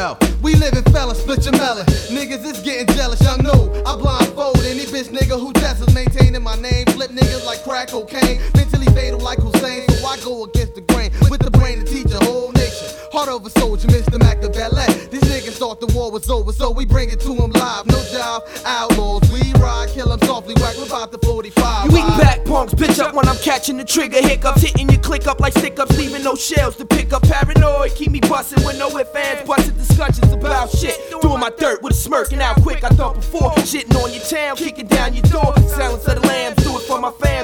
Yo, we living fellas, split your melon. Niggas is getting jealous, y'all know I blindfold any bitch nigga who tests maintaining my name. Flip niggas like crack cocaine, mentally fatal like Hussein. So I go against the grain, with the brain to teach a whole nation. Heart of a soldier, Mr. Machiavelli. These niggas thought the war was over, so we bring it to them live. No job, outlaws, we ride, kill them softly, whack about the 45. You eat back punks, bitch up when I'm catching the trigger. Hiccups hitting your click up like stick ups, leaving no shells to pick up. Paranoid, keep me bustin' with no ifs, ands, bustin' discussions about shit. Doing my dirt with a smirk and out quick. I thought before shitting on your town, kicking down your door. Silence of the lambs, do it for my fam.